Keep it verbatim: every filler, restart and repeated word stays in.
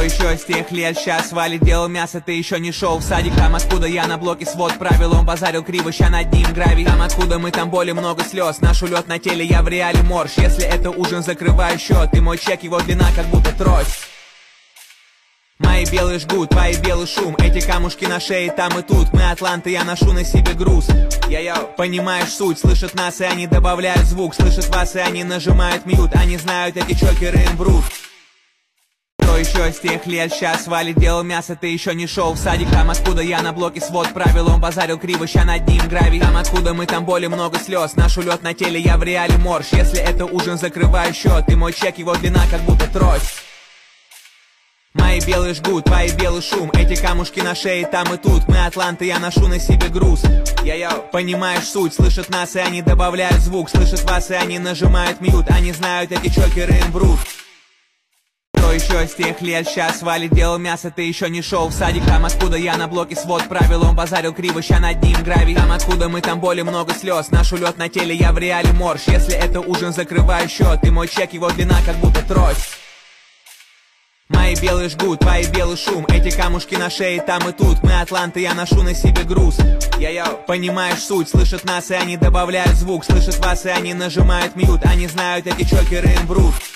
Кто еще с тех лет сейчас валит, делал мясо, ты еще не шел в садик. Там откуда я на блоке свод правил, он базарил криво, ща над ним гравий. Там откуда мы, там боли, много слез, наш улет на теле, я в реале морж. Если это ужин, закрываю счет, и мой чек, его длина как будто трость. Мои белые жгут, твои белый шум, эти камушки на шее там и тут. Мы атланты, я ношу на себе груз. Йо-йо, понимаешь суть, слышат нас и они добавляют звук. Слышат вас и они нажимают мьют, они знают, эти чокеры им врут. Кто еще с тех лет сейчас валит, делал мясо, ты еще не шел в садик. Там откуда я на блоке свод правил, он базарил криво, ща над ним гравий. Там откуда мы, там боли, много слез, наш улет на теле, я в реале морж. Если это ужин, закрываю счет, и мой чек, его длина как будто трость. Мои белые жгут, твои белый шум, эти камушки на шее там и тут. Мы атланты, я ношу на себе груз. Йо-йо, понимаешь суть, слышат нас и они добавляют звук. Слышат вас и они нажимают мьют, они знают, эти чокеры им врут. Кто еще с тех лет сейчас валит, делал мясо, ты еще не шел в садик. Там откуда я на блоке свод правил, он базарил криво, ща над ним гравий. Там откуда мы, там боли, много слез, наш улет на теле, я в реале морж. Если это ужин, закрываю счет, и мой чек, его длина как будто трость. Мои белые жгут, твои белый шум, эти камушки на шее там и тут. Мы атланты, я ношу на себе груз. Йо-йо, понимаешь суть, слышат нас и они добавляют звук. Слышат вас и они нажимают мьют, они знают, эти чокеры им врут.